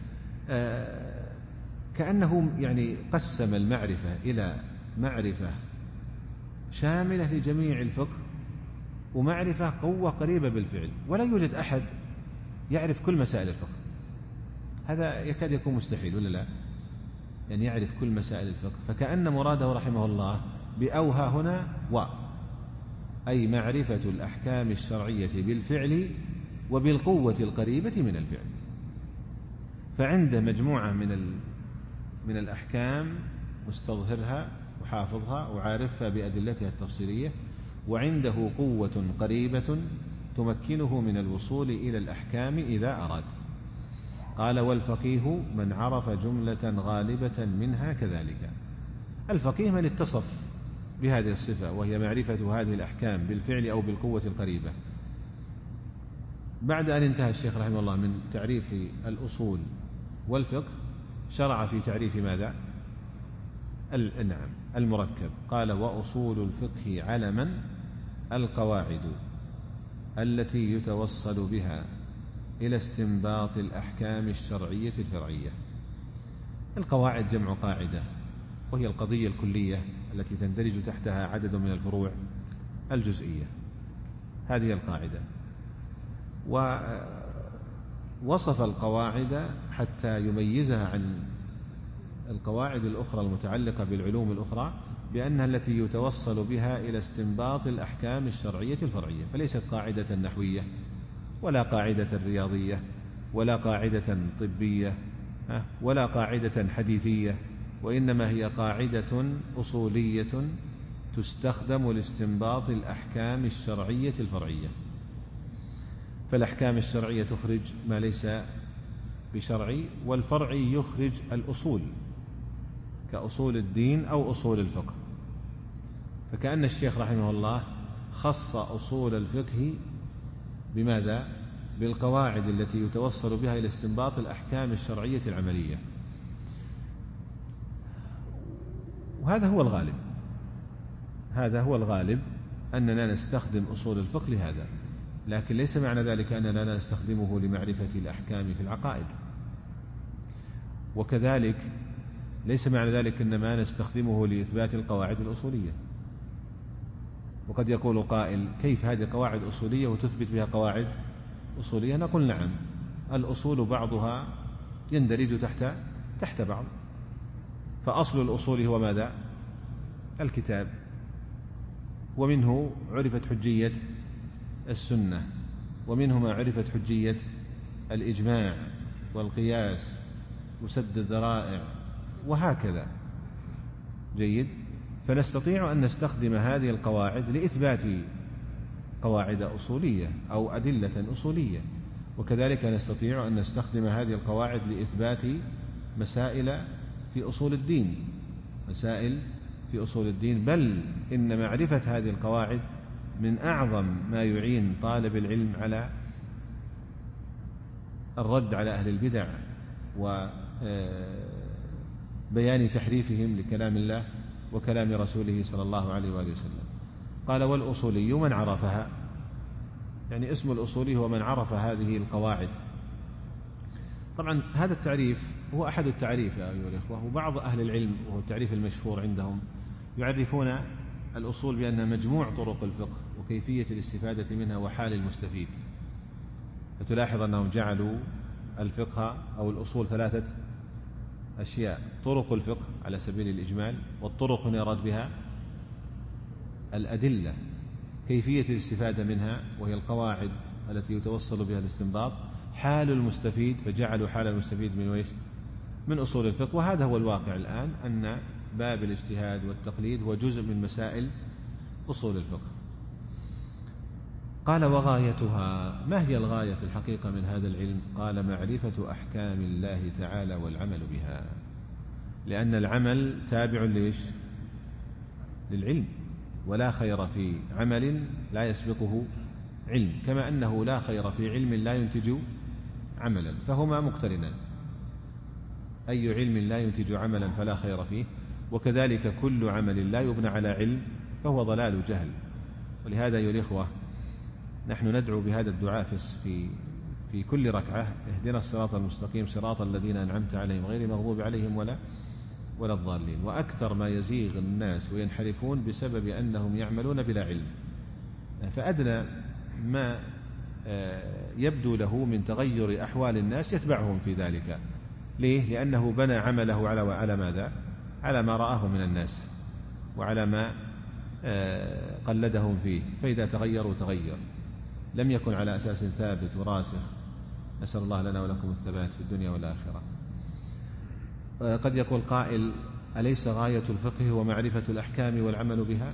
كأنه يعني قسم المعرفة إلى معرفة شاملة لجميع الفقه ومعرفة قوة قريبة بالفعل، ولا يوجد أحد يعرف كل مسائل الفقه، هذا يكاد يكون مستحيل ولا لا؟ يعني يعرف كل مسائل الفقه. فكأن مراده رحمه الله بأوها هنا أي معرفة الأحكام الشرعية بالفعل وبالقوة القريبة من الفعل. فعنده مجموعة من الأحكام مستظهرها وحافظها وعارفها بأدلتها التفصيلية، وعنده قوة قريبة تمكنه من الوصول إلى الأحكام إذا أراد. قال: والفقيه من عرف جملة غالبة منها كذلك. الفقيه من اتصف بهذه الصفة، وهي معرفة هذه الأحكام بالفعل أو بالقوة القريبة. بعد أن انتهى الشيخ رحمه الله من تعريف الأصول والفقه، شرع في تعريف ماذا؟ المركب. قال: وأصول الفقه علما القواعد التي يتوصل بها إلى استنباط الأحكام الشرعية الفرعية. القواعد جمع قاعدة، وهي القضية الكلية التي تندرج تحتها عدد من الفروع الجزئية. هذه القاعدة، ووصف القواعد حتى يميزها عن القواعد الأخرى المتعلقة بالعلوم الأخرى بأنها التي يتوصل بها إلى استنباط الأحكام الشرعية الفرعية، فليست قاعدة نحوية ولا قاعدة رياضية ولا قاعدة طبية ولا قاعدة حديثية، وإنما هي قاعدة أصولية تستخدم لاستنباط الأحكام الشرعية الفرعية. فالأحكام الشرعية تخرج ما ليس بشرعي، والفرعي يخرج الأصول كأصول الدين أو أصول الفقه. فكأن الشيخ رحمه الله خص أصول الفقه بماذا؟ بالقواعد التي يتوصل بها إلى استنباط الأحكام الشرعية العملية. وهذا هو الغالب، هذا هو الغالب أننا نستخدم أصول الفقه لهذا، لكن ليس معنى ذلك أننا لا نستخدمه لمعرفة الأحكام في العقائد، وكذلك ليس معنى ذلك أننا نستخدمه لإثبات القواعد الأصولية. وقد يقول قائل: كيف هذه قواعد أصولية وتثبت بها قواعد أصولية؟ نقول: نعم، الأصول بعضها يندرج تحت بعض، فأصل الأصول هو ماذا؟ الكتاب، ومنه عرفت حجية السنة، ومنه ما عرفت حجية الإجماع والقياس وسد الذرائع، وهكذا. جيد. فنستطيع أن نستخدم هذه القواعد لإثبات قواعد أصولية أو أدلة أصولية، وكذلك نستطيع أن نستخدم هذه القواعد لإثبات مسائل في أصول الدين، مسائل في أصول الدين. بل إن معرفة هذه القواعد من أعظم ما يعين طالب العلم على الرد على أهل البدع وبيان تحريفهم لكلام الله وكلام رسوله صلى الله عليه وآله وسلم. قال: والأصولي من عرفها، يعني اسم الأصولي هو من عرف هذه القواعد. طبعا هذا التعريف هو أحد التعريف يا أيها الإخوة، وبعض أهل العلم وهو التعريف المشهور عندهم يعرفون الأصول بأنها مجموع طرق الفقه وكيفية الاستفادة منها وحال المستفيد. فتلاحظ أنهم جعلوا الفقه أو الأصول 3 أشياء: طرق الفقه على سبيل الإجمال، والطرق هنا يراد بها الأدلة، كيفية الاستفادة منها وهي القواعد التي يتوصل بها الاستنباط، حال المستفيد، فجعلوا حال المستفيد من أصول الفقه. وهذا هو الواقع الآن، أن باب الاجتهاد والتقليد هو جزء من مسائل أصول الفقه. قال: وغايتها، ما هي الغاية في الحقيقة من هذا العلم؟ قال: معرفة أحكام الله تعالى والعمل بها، لأن العمل تابع للعلم، ولا خير في عمل لا يسبقه علم، كما أنه لا خير في علم لا ينتج عملا، فهما مقترنان. أي علم لا ينتج عملا فلا خير فيه، وكذلك كل عمل لا يبنى على علم فهو ضلال جهل. ولهذا أيها الإخوة نحن ندعو بهذا الدعاء في كل ركعة: اهدنا الصراط المستقيم صراط الذين أنعمت عليهم غير المغضوب عليهم ولا الضالين. وأكثر ما يزيغ الناس وينحرفون بسبب أنهم يعملون بلا علم، فأدنى ما يبدو له من تغير أحوال الناس يتبعهم في ذلك. ليه؟ لأنه بنى عمله على ماذا؟ على ما رآه من الناس وعلى ما قلدهم فيه، فإذا تغير لم يكن على أساس ثابت وراسخ نسأل الله لنا ولكم الثبات في الدنيا والآخرة. قد يقول قائل: أليس غاية الفقه هو معرفة الأحكام والعمل بها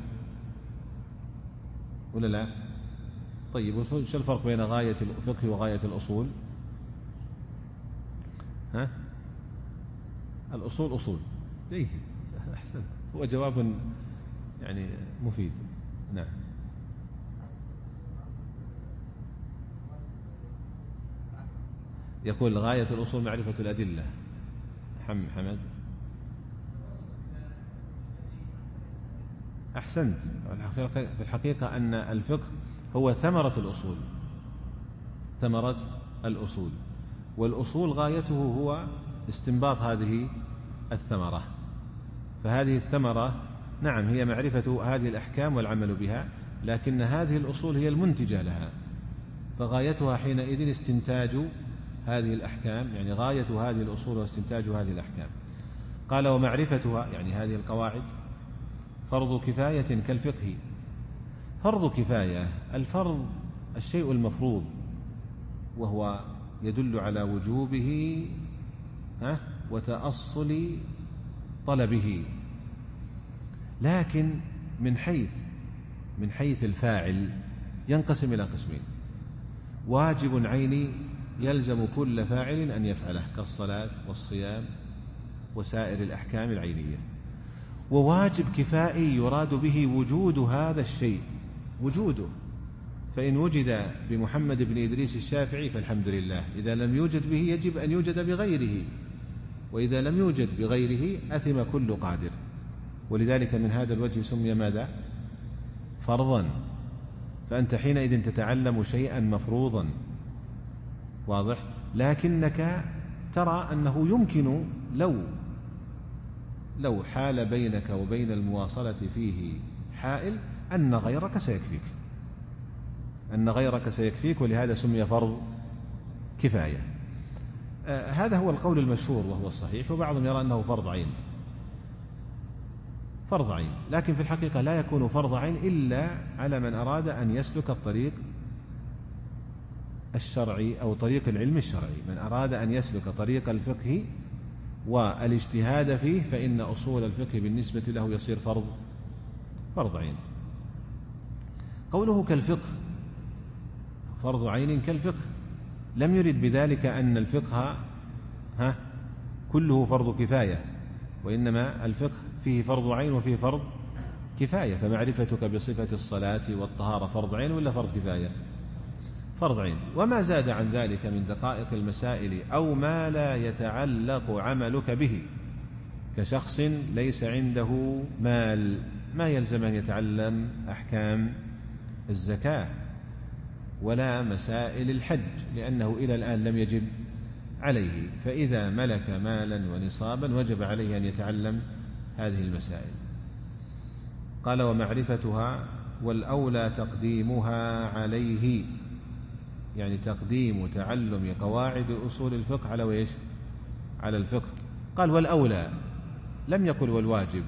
ولا لا؟ طيب، وش الفرق بين غاية الفقه وغاية الأصول؟ الأصول أصول. جيد، أحسن، هو جواب يعني مفيد. نعم. يقول غاية الأصول معرفة الأدلة. حمد، أحسنت. في الحقيقة أن الفقه هو ثمرة الأصول، ثمرة الأصول، والأصول غايته هو استنباط هذه الثمرة. فهذه الثمرة نعم هي معرفة هذه الأحكام والعمل بها، لكن هذه الأصول هي المنتجة لها، فغايتها حينئذ استنتاج هذه الأحكام، يعني غاية هذه الأصول واستنتاج هذه الأحكام. قال: ومعرفتها يعني هذه القواعد فرض كفاية كالفقه. فرض كفاية، الفرض الشيء المفروض، وهو يدل على وجوبه وتأصل طلبه، لكن من حيث الفاعل ينقسم إلى قسمين: واجب عيني يلزم كل فاعل أن يفعله كالصلاة والصيام وسائر الأحكام العينية، وواجب كفائي يراد به وجود هذا الشيء، وجوده، فإن وجد بمحمد بن إدريس الشافعي فالحمد لله، إذا لم يوجد به يجب أن يوجد بغيره، وإذا لم يوجد بغيره أثم كل قادر. ولذلك من هذا الوجه سمي ماذا؟ فرضا. فأنت حينئذ تتعلم شيئا مفروضا، واضح؟ لكنك ترى أنه يمكن لو حال بينك وبين المواصلة فيه حائل أن غيرك سيكفيك، ولهذا سمي فرض كفاية. هذا هو القول المشهور وهو الصحيح، وبعضهم يرى أنه فرض عين، لكن في الحقيقة لا يكون فرض عين إلا على من أراد أن يسلك الطريق الشرعي أو طريق العلم الشرعي. من أراد أن يسلك طريق الفقه والاجتهاد فيه فإن أصول الفقه بالنسبة له يصير فرض عين. قوله كالفقه فرض عين كالفقه لم يرد بذلك أن الفقه كله فرض كفاية، وإنما الفقه فيه فرض عين وفيه فرض كفاية. فمعرفتك بصفة الصلاة والطهارة فرض عين ولا فرض كفاية؟ فرض عين. وما زاد عن ذلك من دقائق المسائل أو ما لا يتعلق عملك به، كشخص ليس عنده مال ما يلزم أن يتعلم أحكام الزكاة ولا مسائل الحج، لأنه إلى الآن لم يجب عليه، فإذا ملك مالا ونصابا وجب عليه أن يتعلم هذه المسائل. قال: ومعرفتها والأولى تقديمها عليه، يعني تقديم تعلم قواعد أصول الفقه على الفقه. قال: والأولى، لم يقل والواجب.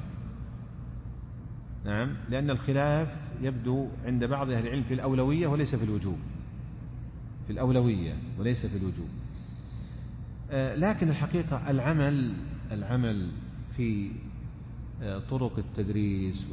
نعم، لأن الخلاف يبدو عند بعض أهل العلم في الأولوية وليس في الوجوب، في الأولوية وليس في الوجوب. لكن الحقيقة العمل في طرق التدريس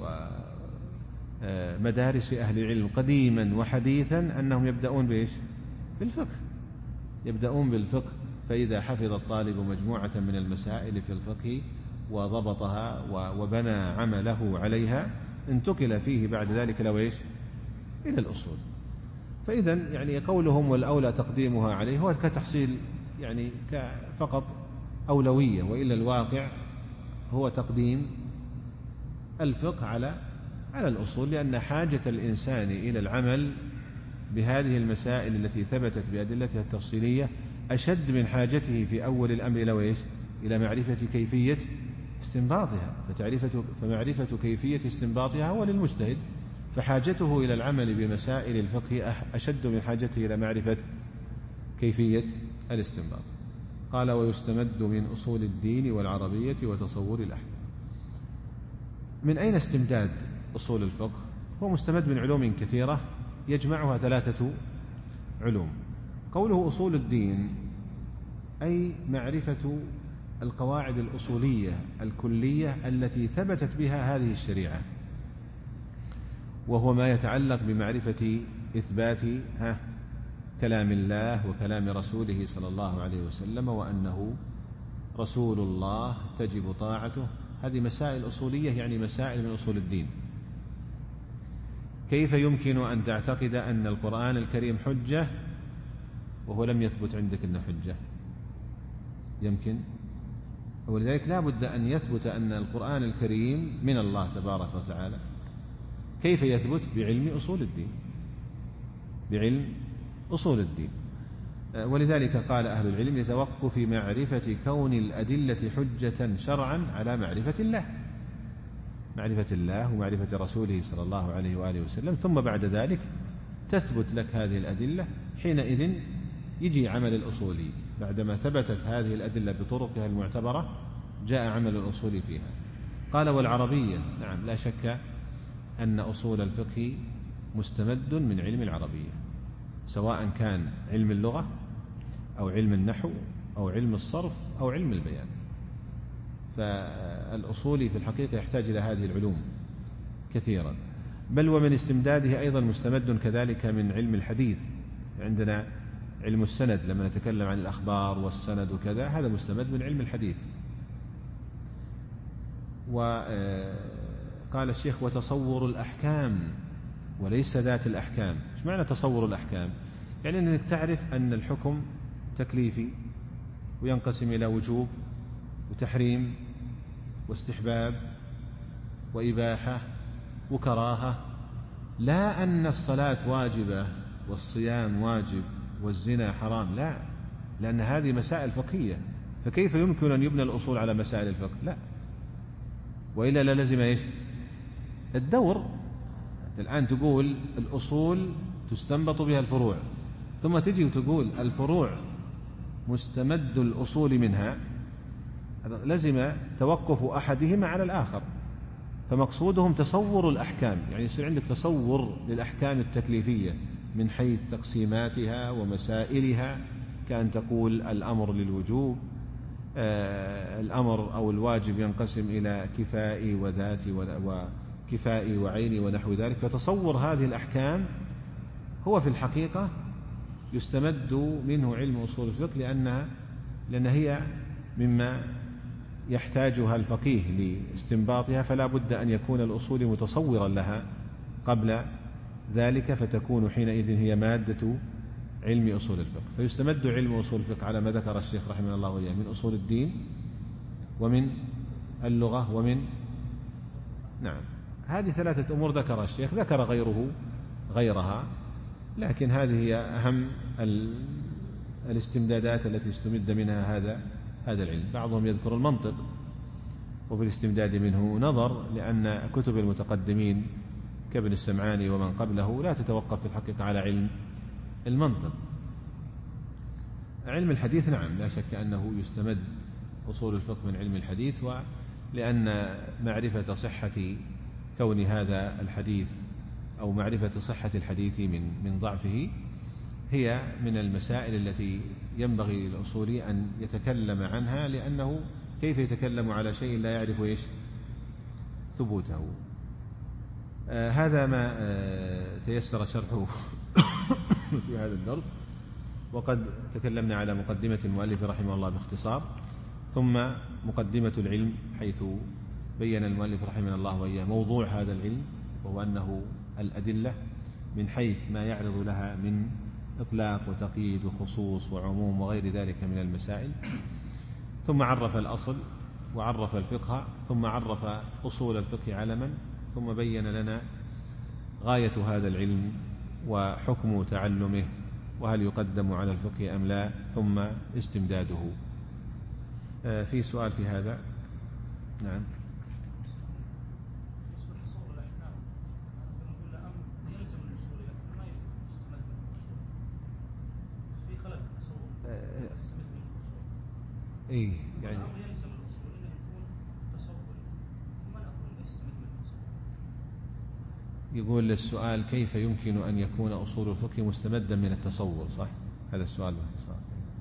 ومدارس أهل العلم قديما وحديثا أنهم يبدأون بالفقه، يبدأون بالفقه. فإذا حفظ الطالب مجموعة من المسائل في الفقه وضبطها وبنى عمله عليها انتقل فيه بعد ذلك إلى الأصول. فإذا يعني قولهم والأولى تقديمها عليه هو كتحصيل، يعني فقط أولوية، وإلا الواقع هو تقديم الفقه على الأصول، لأن حاجة الإنسان إلى العمل بهذه المسائل التي ثبتت بأدلتها التفصيلية أشد من حاجته في أول الأمر إلى معرفة كيفية استنباطها. فمعرفة كيفية استنباطها هو للمجتهد، فحاجته إلى العمل بمسائل الفقه أشد من حاجته إلى معرفة كيفية الاستنباط. قال: ويستمد من أصول الدين والعربية وتصور الأحكام. من أين استمداد أصول الفقه؟ هو مستمد من علوم كثيرة يجمعها 3 علوم. قوله أصول الدين أي معرفة القواعد الأصولية الكلية التي ثبتت بها هذه الشريعة، وهو ما يتعلق بمعرفة إثبات كلام الله وكلام رسوله صلى الله عليه وسلم، وأنه رسول الله تجب طاعته. هذه مسائل أصولية، يعني مسائل من أصول الدين. كيف يمكن أن تعتقد أن القرآن الكريم حجة وهو لم يثبت عندك أنه حجة؟ يمكن، ولذلك لا بد أن يثبت أن القرآن الكريم من الله تبارك وتعالى. كيف يثبت؟ بعلم أصول الدين، بعلم أصول الدين. ولذلك قال أهل العلم يتوقف في معرفة كون الأدلة حجة شرعا على معرفة الله، معرفة الله ومعرفة رسوله صلى الله عليه وآله وسلم، ثم بعد ذلك تثبت لك هذه الأدلة. حينئذ يجي عمل الأصولي، بعدما ثبتت هذه الأدلة بطرقها المعتبرة جاء عمل الأصولي فيها. قال والعربية، نعم لا شك أن أصول الفقه مستمد من علم العربية، سواء كان علم اللغة أو علم النحو أو علم الصرف أو علم البيان. فالأصولي في الحقيقة يحتاج إلى هذه العلوم كثيرا، بل ومن استمداده أيضا مستمد كذلك من علم الحديث. عندنا علم السند، لما نتكلم عن الأخبار والسند وكذا، هذا مستمد من علم الحديث. وقال الشيخ وتصور الأحكام وليس ذات الأحكام. إيش معنى تصور الأحكام؟ يعني أنك تعرف أن الحكم تكليفي وينقسم إلى وجوب وتحريم واستحباب وإباحة وكراهة، لا أن الصلاة واجبة والصيام واجب والزنا حرام، لا، لأن هذه مسائل فقهية. فكيف يمكن أن يبنى الأصول على مسائل الفقه؟ لا، وإلا لا لزم إيش؟ الدور. الآن تقول الأصول تستنبط بها الفروع، ثم تجي وتقول الفروع مستمد الأصول منها، لزم توقف أحدهما على الآخر. فمقصودهم تصور الأحكام، يعني يصير عندك تصور للأحكام التكليفية من حيث تقسيماتها ومسائلها، كأن تقول الأمر للوجوب، الأمر أو الواجب ينقسم إلى كفائي وذاتي وكفائي وعيني ونحو ذلك. فتصور هذه الأحكام هو في الحقيقة يستمد منه علم أصول الفقه، لأن هي مما يحتاجها الفقيه لاستنباطها، فلا بد أن يكون الأصول متصورا لها قبل ذلك، فتكون حينئذ هي مادة علم أصول الفقه. فيستمد علم أصول الفقه على ما ذكر الشيخ رحمه الله وإياه من أصول الدين ومن اللغة ومن نعم، هذه ثلاثة أمور ذكر الشيخ، ذكر غيرها، لكن هذه هي أهم الاستمدادات التي استمد منها هذا العلم. بعضهم يذكر المنطق، وفي الاستمداد منه نظر، لأن كتب المتقدمين كابن السمعاني ومن قبله لا تتوقف في الحقيقة على علم المنطق. علم الحديث نعم لا شك أنه يستمد أصول الفقه من علم الحديث، ولأن معرفة صحة كون هذا الحديث أو معرفة صحة الحديث من ضعفه هي من المسائل التي ينبغي للأصولي أن يتكلم عنها، لأنه كيف يتكلم على شيء لا يعرف إيش ثبوته. هذا ما تيسر شرحه في هذا الدرس، وقد تكلمنا على مقدمة المؤلف رحمه الله باختصار، ثم مقدمة العلم حيث بين المؤلف رحمه الله وإياه موضوع هذا العلم، وهو أنه الأدلة من حيث ما يعرض لها من إطلاق وتقييد وخصوص وعموم وغير ذلك من المسائل. ثم عرف الأصل وعرف الفقه، ثم عرف أصول الفقه علما، ثم بين لنا غاية هذا العلم وحكم تعلمه، وهل يقدم على الفقه أم لا، ثم استمداده. في سؤال في هذا؟ نعم. إيه يعني يقول السؤال كيف يمكن أن يكون أصول الفقه مستمدا من التصور؟ صح؟ هذا السؤال باختصار.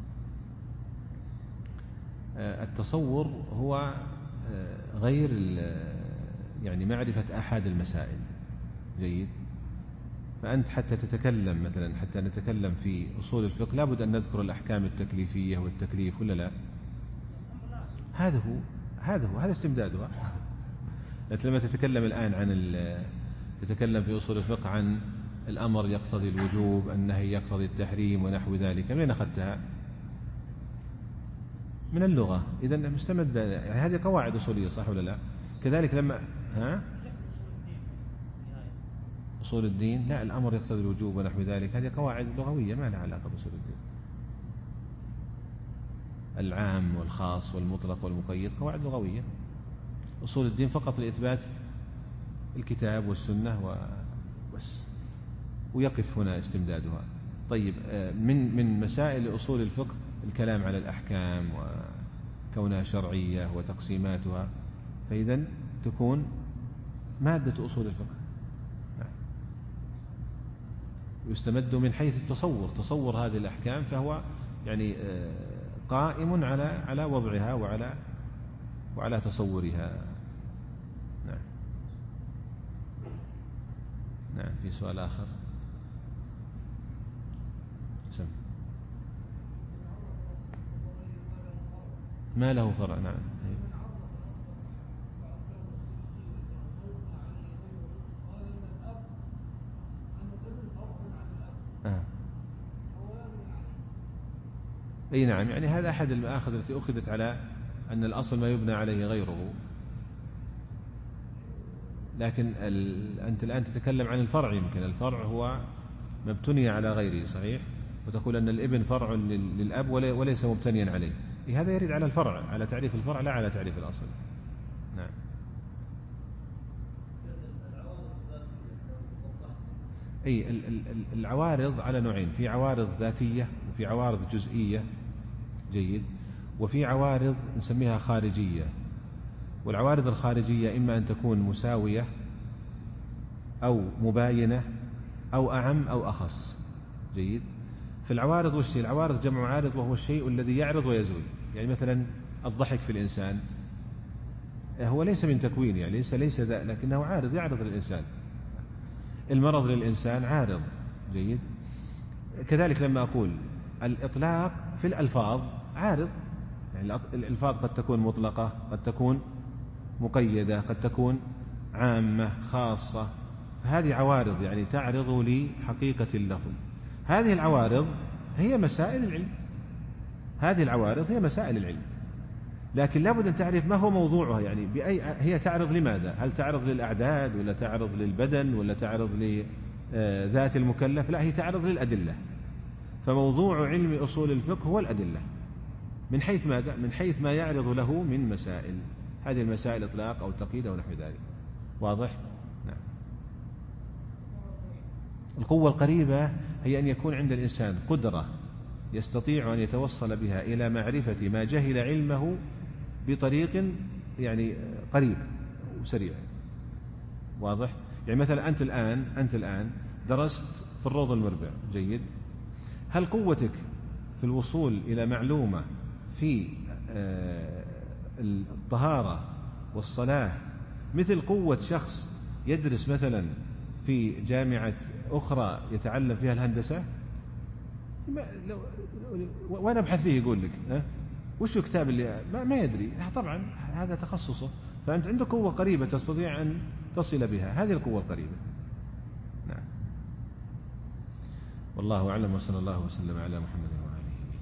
التصور هو غير يعني معرفة أحد المسائل. جيد. فأنت حتى تتكلم مثلا، حتى نتكلم في أصول الفقه لابد أن نذكر الأحكام التكليفية والتكليف ولا لا؟ هذا استمدادها. أنت لما تتكلم الآن عن تتكلم في أصول الفقه عن الأمر يقتضي الوجوب، النهي يقتضي التحريم ونحو ذلك، من أخذتها؟ من اللغة. إذن مستمد، يعني هذه قواعد أصولية، صح ولا لا؟ كذلك لما أصول الدين، لا، الأمر يقتضي الوجوب ونحو ذلك، هذه قواعد لغوية ما لها علاقة بأصول الدين. العام والخاص والمطلق والمقيد قواعد لغوية. أصول الدين فقط لإثبات الكتاب والسنة وبس، ويقف هنا استمدادها. طيب، من مسائل أصول الفقه الكلام على الأحكام وكونها شرعية وتقسيماتها، فإذن تكون مادة أصول الفقه. يستمد من حيث التصور، تصور هذه الأحكام، فهو يعني قائم على وضعها وعلى تصورها. نعم. في سؤال آخر؟ سم. ما له فرع. نعم. أي نعم، يعني هذا أحد المآخذ التي أخذت على أن الأصل ما يبنى عليه غيره. لكن أنت الآن تتكلم عن الفرع، يمكن الفرع هو ما ابتني على غيره، صحيح؟ وتقول أن الابن فرع للأب وليس مبتنيا عليه. هذا يرد على الفرع، على تعريف الفرع لا على تعريف الأصل. نعم. أي العوارض على نوعين، في عوارض ذاتية وفي عوارض جزئية. جيد. وفي عوارض نسميها خارجية، والعوارض الخارجية إما أن تكون مساوية أو مباينة أو أعم أو أخص. جيد. في العوارض وش هي؟ العوارض جمع عارض، وهو الشيء الذي يعرض ويزول. يعني مثلا الضحك في الإنسان هو ليس من تكوين، يعني ليس ذا، لكنه عارض يعرض للإنسان. المرض للإنسان عارض. جيد. كذلك لما أقول الإطلاق في الألفاظ عارض، يعني الألفاظ قد تكون مطلقة، قد تكون مقيدة، قد تكون عامة خاصة، فهذه عوارض يعني تعرض لحقيقة اللفظ. هذه العوارض هي مسائل العلم، هذه العوارض هي مسائل العلم، لكن لابد أن تعرف ما هو موضوعها، يعني هي تعرض لماذا؟ هل تعرض للأعداد ولا تعرض للبدن ولا تعرض لذات المكلف؟ لا، هي تعرض للأدلة. فموضوع علم أصول الفقه هو الأدلة. من حيث ماذا؟ من حيث ما يعرض له من مسائل، هذه المسائل إطلاق أو تقييد أو نحو ذلك. واضح؟ نعم. القوة القريبة هي أن يكون عند الإنسان قدرة يستطيع أن يتوصل بها إلى معرفة ما جهل علمه بطريق يعني قريب وسريع. واضح؟ يعني مثلا أنت الآن درست في الروض المربع. جيد. هل قوتك في الوصول إلى معلومة في الطهارة والصلاة مثل قوة شخص يدرس مثلا في جامعة أخرى يتعلم فيها الهندسة؟ وأنا أبحث فيه يقول لك وش الكتاب اللي ما يدري، طبعا هذا تخصصه. فأنت عندك قوة قريبة تستطيع أن تصل بها، هذه القوة القريبة. نعم. والله أعلم، وصلى الله وسلم على محمد.